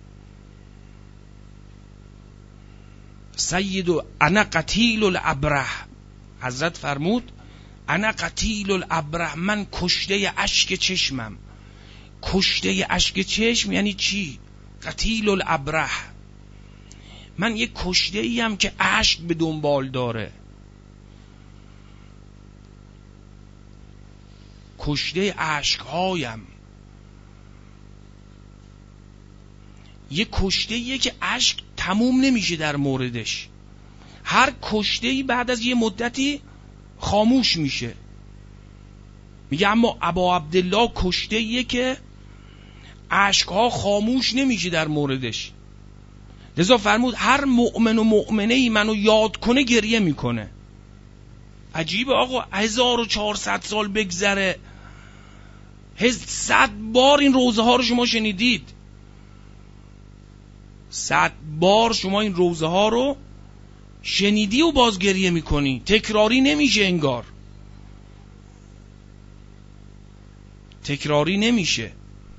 سید انا قتیل الابره، حضرت فرمود انا قتیل الابره، من کشته اشک چشمم. کشته اشک چشم یعنی چی؟ قتیل الابره، من یک کشته ایم که اشک به دنبال داره. کشته اشکهایم، یه کشته‌ایه که اشک تموم نمیشه در موردش. هر کشته‌ای بعد از یه مدتی خاموش میشه. میگه اما ابا عبدالله کشته‌ایه که اشکها خاموش نمیشه در موردش. لذا فرمود هر مؤمن و مؤمنه‌ای منو یاد کنه گریه میکنه. عجیبه آقا، 1400 سال بگذره 100 بار این روزه ها رو شما شنیدید، 100 بار شما این روزه ها رو شنیدی و باز گریه میکنی، تکراری نمیشه، انگار تکراری نمیشه.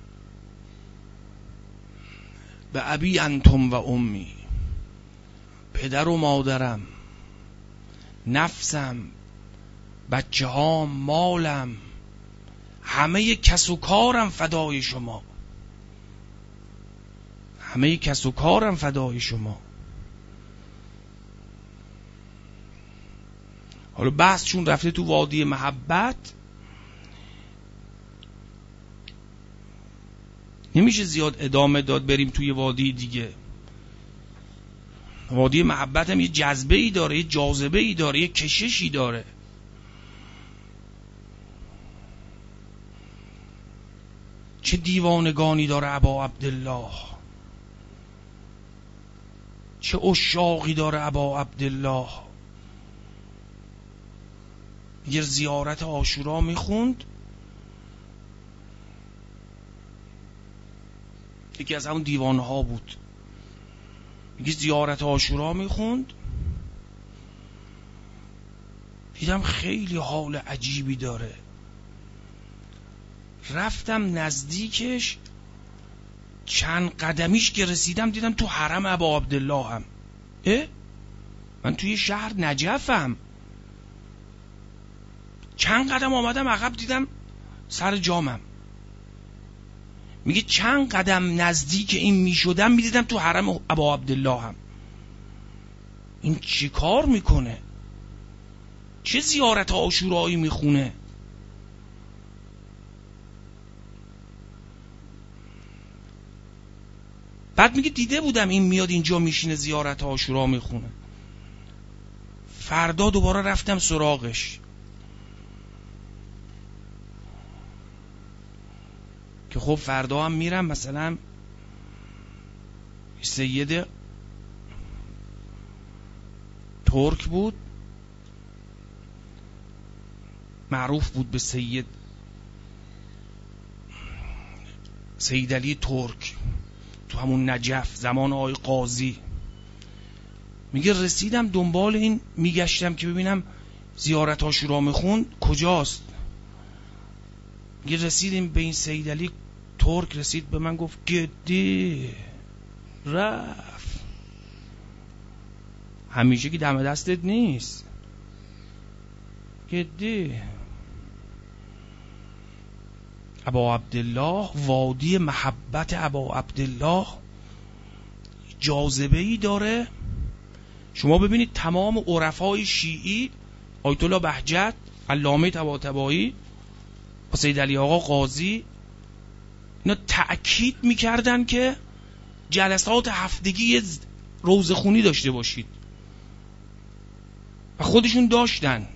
به ابی انتم و امی، پدر و مادرم، نفسم، بچه ها، مالم، همه کس و کارم فدای شما، همه کس و کارم فدای شما. حالا بحث چون رفته تو وادی محبت، نمیشه زیاد ادامه داد، بریم توی وادی دیگه. وادی محبت هم یه جذبه ای داره، یه جاذبه ای داره، یه کششی داره. چه دیوانگانی داره ابا عبدالله، چه عشاقی داره ابا عبدالله. یه زیارت عاشورا میخوند، یکی از همون دیوانه ها بود، یکی زیارت عاشورا میخوند، دیدم خیلی حال عجیبی داره. رفتم نزدیکش، چند قدمیش که رسیدم دیدم تو حرم ابا عبدالله هم. من توی شهر نجفم، چند قدم آمدم عقب دیدم سر جامم. میگه چند قدم نزدیک این میشدم میدیدم تو حرم ابا عبدالله هم. این چی کار میکنه؟ چه زیارت عاشورایی میخونه؟ بعد میگه دیده بودم این میاد اینجا میشینه زیارت عاشورا میخونه. فردا دوباره رفتم سراغش که خب فردا هم میرم، مثلا سید ترک بود، معروف بود به سید علی ترک تو همون نجف زمان آقای قاضی. میگه رسیدم دنبال این میگشتم که ببینم زیارت عاشورا میخوند کجاست. میگه رسیدیم به این سید علی ترک، رسید به من گفت گدی رفت. همیشه که دم دستت نیست، گدی. ابا عبدالله، وادی محبت ابا عبدالله جاذبه‌ای داره. شما ببینید تمام عرفای شیعی، آیت الله بهجت، علامه طباطبایی، سید علی آقا قاضی، اینا تأکید میکردن که جلسات هفتگی روزخونی داشته باشید و خودشون داشتن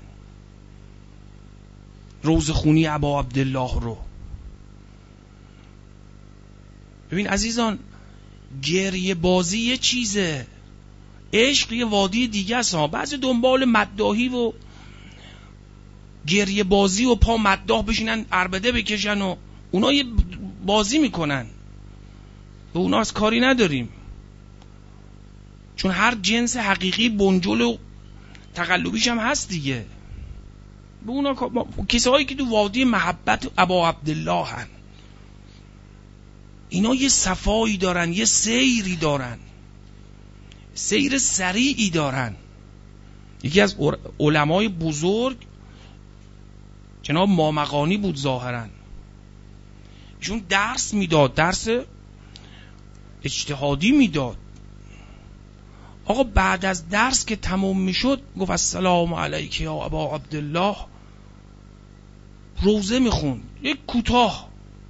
روزخونی ابا عبدالله رو. ببین عزیزان، گریه بازی یه چیزه، عشق یه وادی دیگه است. بعضی دنبال مداحی و گریه بازی و پا مداح بشینن عربده بکشن و اونا یه بازی میکنن، به اونا از کاری نداریم، چون هر جنس حقیقی بنجل و تقلبیش هم هست دیگه. به اونا کسایی که تو وادی محبت ابا عبدالله هن، اینا یه صفایی دارن، یه سیری دارن، سیر سریعی دارن. یکی از علمای بزرگ جناب مامقانی بود ظاهرا، ایشون درس میداد، درس اجتهادی میداد. آقا بعد از درس که تموم میشد گفت السلام علیک یا ابا عبدالله، روزه میخوند، یک کوتاه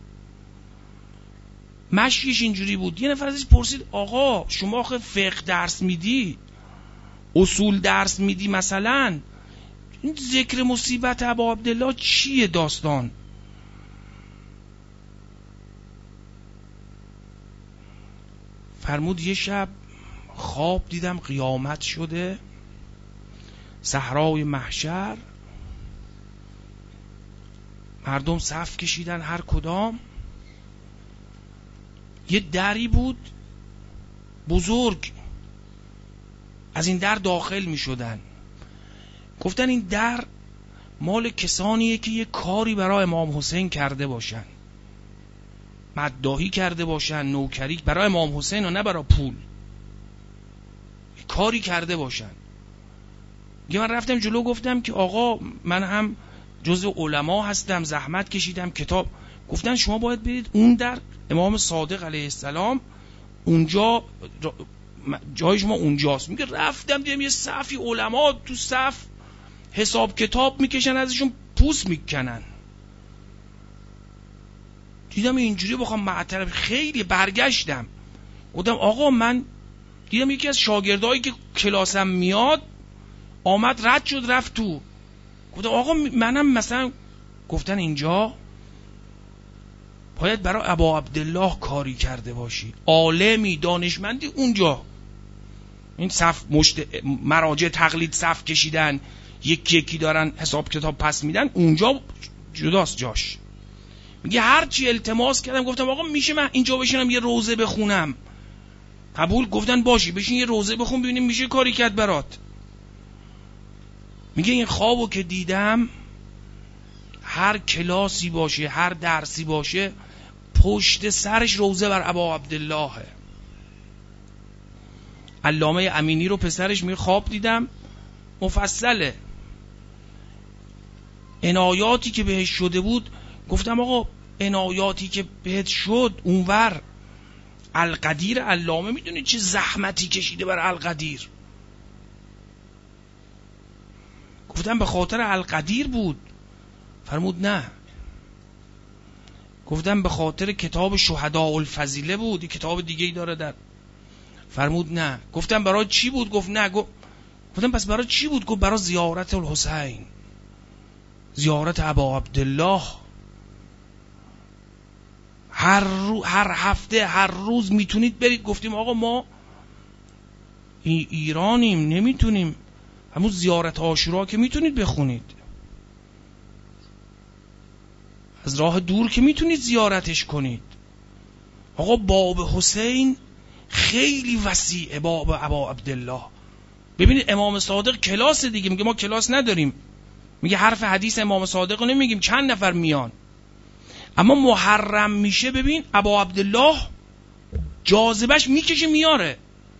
مشیش اینجوری بود. یه نفر ازش پرسید آقا شما آخه فقه درس میدی، اصول درس میدی، مثلا این ذکر مصیبت ابا عبدالله چیه داستان؟ فرمود یه شب خواب دیدم قیامت شده، صحرای محشر، مردم صف کشیدن هر کدام، یه دری بود بزرگ، از این در داخل می شدن. گفتن این در مال کسانیه که یه کاری برای امام حسین کرده باشن، مداحی کرده باشن، نوکری برای امام حسین و نه برای پول، کاری کرده باشن. من رفتم جلو گفتم که آقا من هم جزء علما هستم، زحمت کشیدم کتاب. گفتن شما باید برید اون در امام صادق علیه السلام، اونجا جای شما اونجاست. میگه رفتم دیدم یه صفی علما تو صف حساب کتاب میکشن، ازشون پوست میکنن. دیدم اینجوری بخوام معطرب خیلی برگشتم. گفتم آقا من دیدم یکی از شاگردایی که کلاسم میاد آمد رد شد رفت تو. گفتم آقا منم مثلا. گفتن اینجا باید برای ابا عبدالله کاری کرده باشی، عالمی دانشمندی اونجا. این صف مراجع تقلید صف کشیدن، یکی یکی دارن حساب کتاب پس میدن، اونجا جداست جاش. میگه هرچی التماس کردم گفتم آقا میشه من اینجا بشینم یه روزه بخونم؟ قبول. گفتن باشی بشین یه روزه بخون ببینیم میشه کاری کرد برات. میگه این خوابو که دیدم، هر کلاسی باشه هر درسی باشه پشت سرش روزه بر ابا عبدالله. علامه امینی رو پسرش میگه خواب دیدم، مفصله عنایاتی که بهش شده بود. گفتم آقا عنایاتی که بهت شد اونور القدیر علامه میدونی چه زحمتی کشیده بر القدیر؟ گفتم به خاطر القدیر بود. فرمود نه. گفتم به خاطر کتاب شهداء الفضیله بود، کتاب دیگه ای داره در. فرمود نه. گفتم برای چی بود؟ گفت نه. گفتم پس برای چی بود؟ گفت برای زیارت الحسین، زیارت ابا عبدالله. هر هفته هر روز میتونید برید. گفتیم آقا ما ایرانیم نمیتونیم، همون زیارت عاشورا که میتونید بخونید، از راه دور که میتونید زیارتش کنید. آقا باب حسین خیلی وسیعه، باب ابا عبدالله. ببینید امام صادق کلاس دیگه، میگه ما کلاس نداریم، میگه حرف حدیث امام صادق رو نمیگیم، چند نفر میان. اما محرم میشه ببین ابا عبدالله جاذبش میکشه میاره.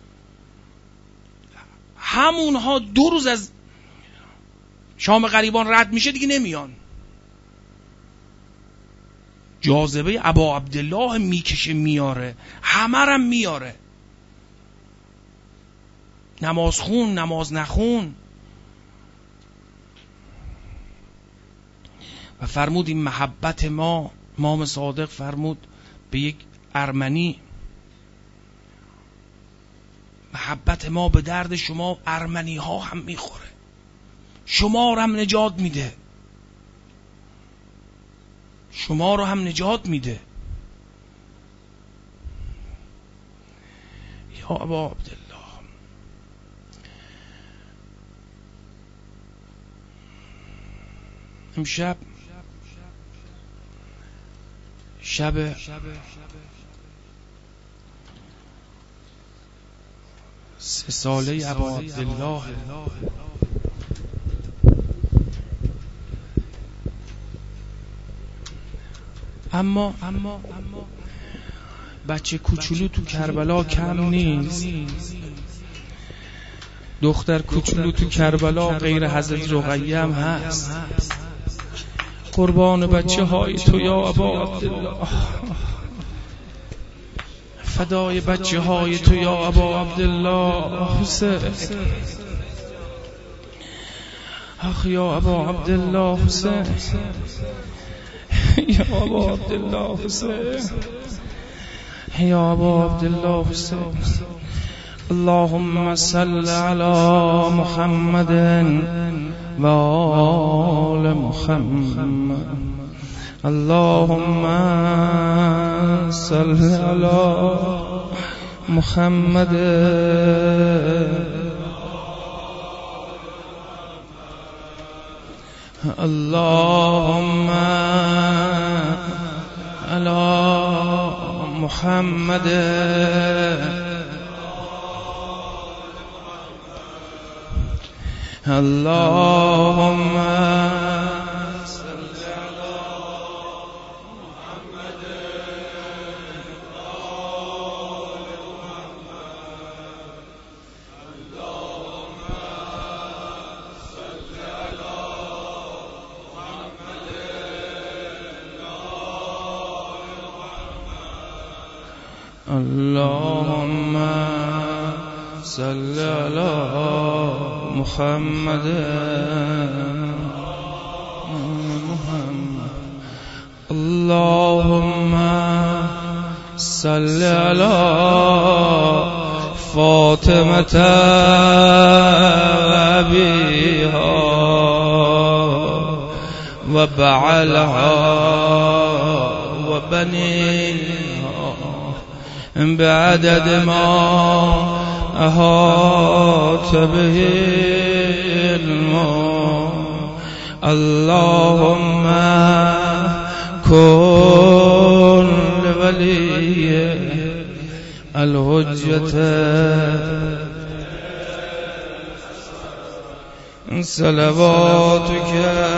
همونها 2 روز از شام غریبان رد میشه دیگه نمیان. جاذبه ابا عبدالله میکشه میاره، همرم میاره. نماز خون نماز نخون. و فرمود این محبت ما، امام صادق فرمود به یک ارمنی محبت ما به درد شما ارمنی ها هم میخوره، شما رو هم نجات میده، شما رو هم نجات میده. یا ابا عبدالله. امشب شب 3 ساله ابا عبدالله. اما بچه کوچولو تو کربلا کم نیست. دختر کوچولو تو کربلا غیر حضرت رقیه هم هست. قربان بچه های تو یا ابا عبدالله، فدای بچه های تو یا ابا عبدالله حسین. آخ یا ابا عبدالله حسین، یا ابا عبدالله حسین، یا ابا عبدالله حسین. اللهم صل على محمد و آل محمد. اللهم صل على محمد. اللهم على محمد. اللهم اللهم صل على محمد اللهم صل على فاطمة وأبيها وبعلها وبنيها بعدد ما أحاط به علمه اللهم كن لولي الحجة صلواتك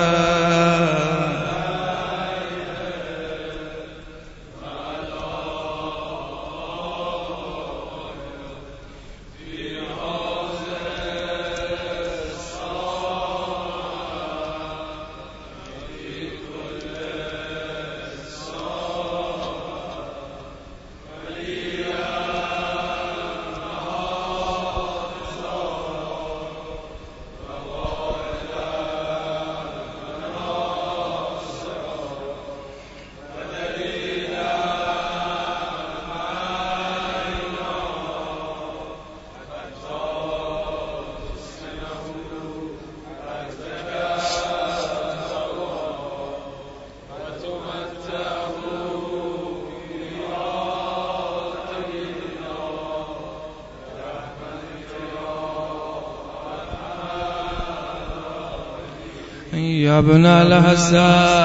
يا ابن الحسن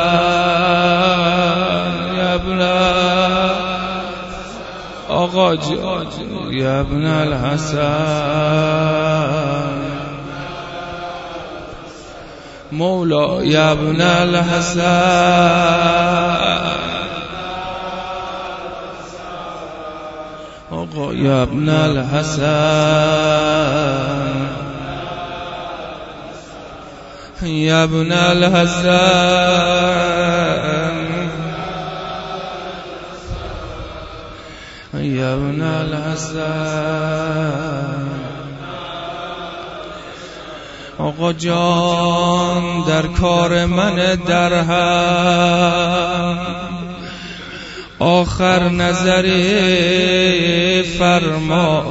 يا ابن آقا يا ابن الحسن مولا يا ابن الحسن آقا يا ابن الحسن يا ابن الحسن يا ابن الحسن آقا جان در کار من درهم آخر نظری فرما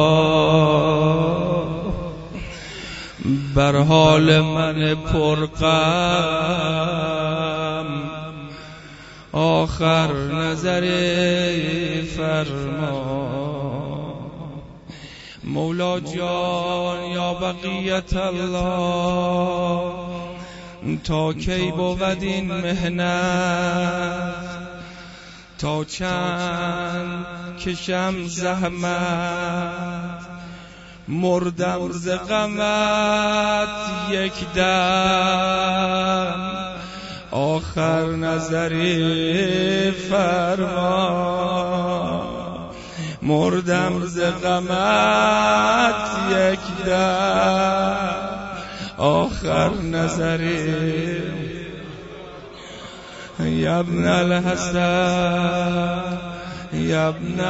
بر حال من پرغم آخر نظری فرما مولا جان یا بقیت الله تا کی بود این محنت تا چند کشم زحمت مردم ز غمت یک دم آخر نظری فرما مردم ز غمت یک دم آخر نظری یا ابن الحسن یا ابن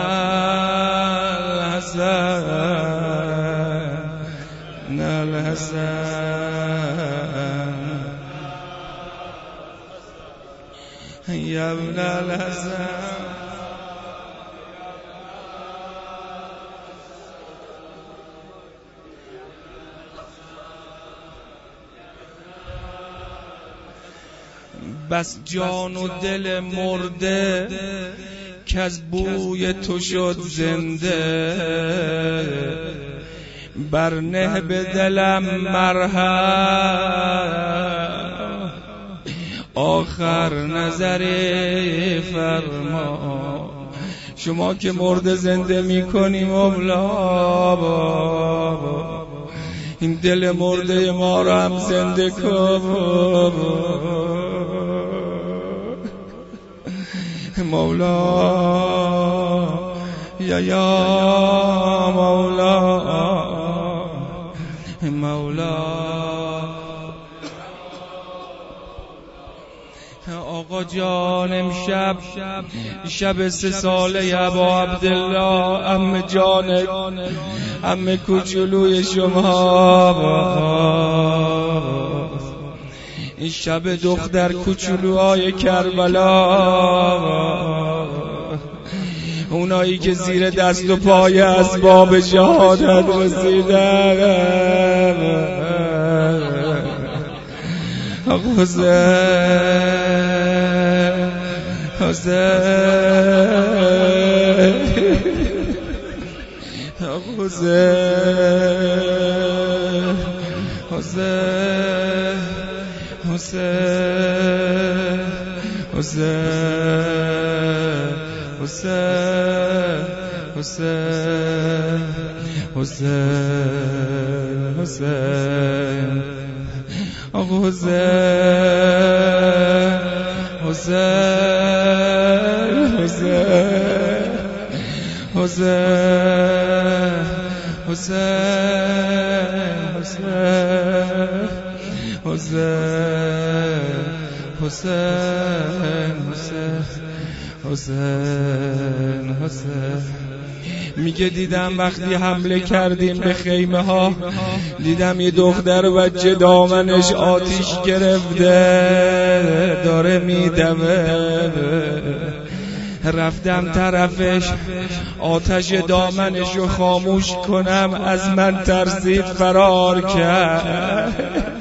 الحسن یا ابن الحسن بس جان و دل مرده که از بوی تو شد زنده برنه به دلم مرهم آخر نظری فرما شما که مرده زنده میکنی مولا این دل مرده ما رو هم زنده کن مولا، یا مولا، مولا. آقا جان امشب شب 3 ساله ابا عبدالله عمه جان عمه کوچولوی شما، این شب دختر کوچولوهای کربلا، اونایی که زیر دست و پای اسباب شهادت رسیدن، حسین حسین حسین حسین حسین حسین حسین حسین حسین آقا حسین حسین حسین حسین حسین حسین حسین حسین میگه دیدم وقتی حمله کردیم به خیمه ها، دیدم یه دختر بچه دامنش آتیش گرفته داره میدمه، رفتم طرفش آتش دامنش رو خاموش کنم، از من ترسید فرار کرد،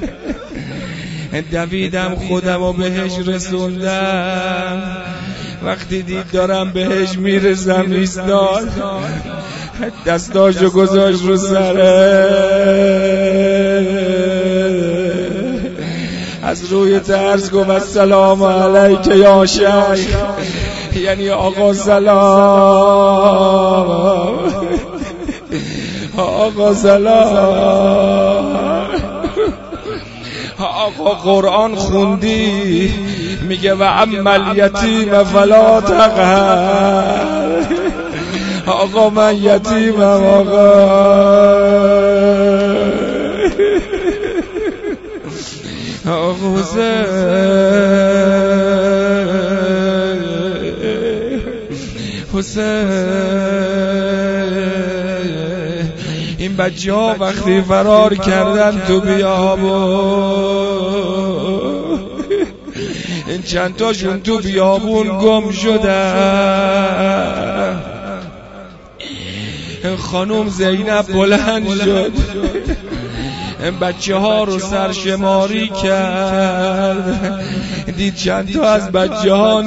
دویدم خودم و بهش رسوندم، وقتی دید دارم بهش میرسم ایستاد، دستاشو گذاشت رو سره، از روی ترس گفت السلام علیک یا شیخ، یعنی آقا سلام، آقا سلام. آقا قرآن خوندی؟ میگه و اما الیتیم فلا تقهر، آقا من یتیمم آقا، آقا حسین این بچه ها وقتی فرار کردن تو بیابون، این چند تاشون تو بیابون گم شدن، خانم زینب بلند شد این بچه ها رو سرشماری کرد، دید چند تا از بچه ها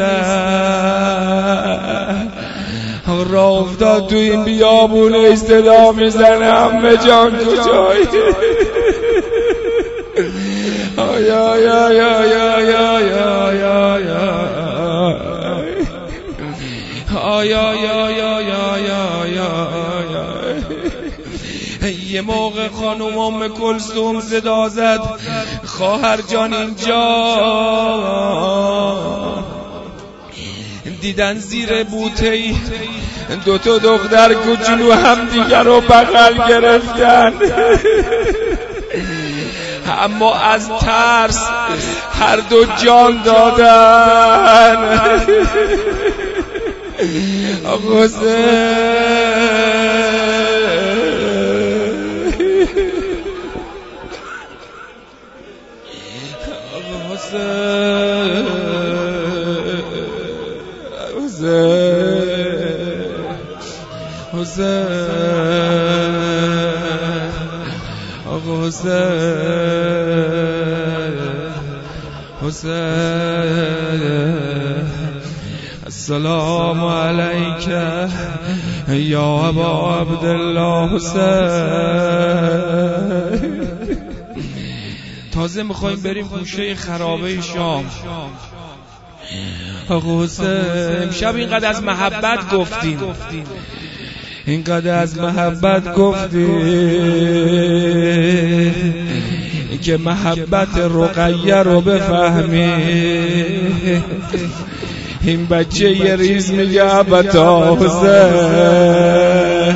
نیستن، راه افتاد تو این بیابون استدا میزنه عمه جان کجایی، یا یا یا یا یا یا یا یا یا یا یه موقع خانم ام کلثوم صدا زد خواهر جان اینجا، دیدن زیر بوته‌ای 2 تا دختر کوچولو هم دیگر رو بغل گرفتن، اما از ترس هر دو جان دادن. آقا السلام علیک یا ابا عبدالله حسین. تازه میخوایم بریم گوشه خرابه شام. آقا حسین امشب اینقدر از محبت گفتیم، اینقدر از محبت گفتی که محبت رقیه رو بفهمی. این بچه یه ریز میگه ابتا حسین،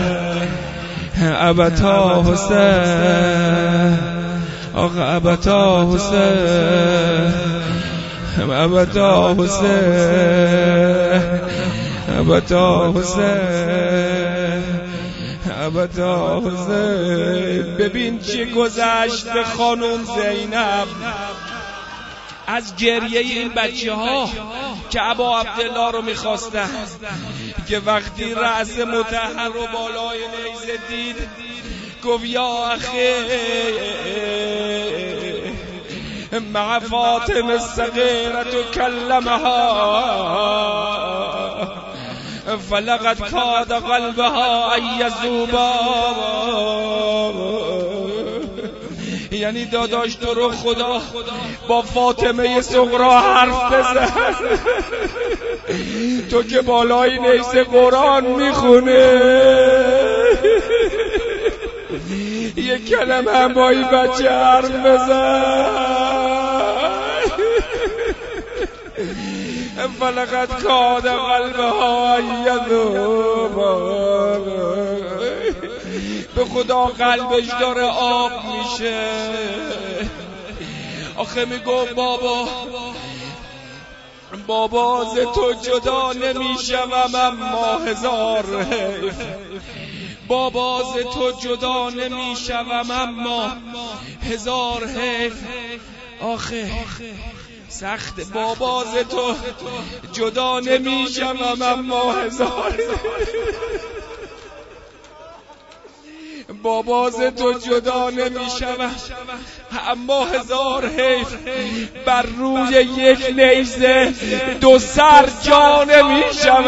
ابتا حسین، آقا ابتا حسین، ابتا حسین، ابتا حسین، ابتا حسین. ببین چه گذشت خانم زینب از گریه این بچه ها که ابا عبدالله رو میخواستن، که وقتی رأس مطهر رو بالای نیزه دید گفت یا اخی مع فاطمه الصغیرة کلمها فلقد کاد قلبها ان یذوبا. یعنی داداش تو رو خدا با فاطمه صغرا حرف بزن، تو که بالای نیزه قرآن میخونه، یه کلمه هم با این بچه حرف بزن. فلقد کاد قلبها ان یذوبا. به خدا قلبش داره آب میشه. آخه میگو بابا ز تو جدا نمیشم اما هزار حیف، بابا ز تو جدا نمیشم اما هزار حیف. آخه سخت بابا ز تو جدا نمیشم اما هزار، بابا ز تو جدا نمیشم اما هزار حیف. بر روی یک نیزه دو سر جا نمیشم،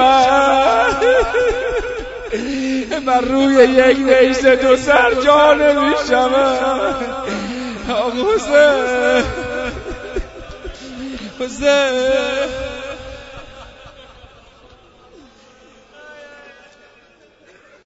بر روی یک نیزه دو سر جا نمیشم. آقا حسین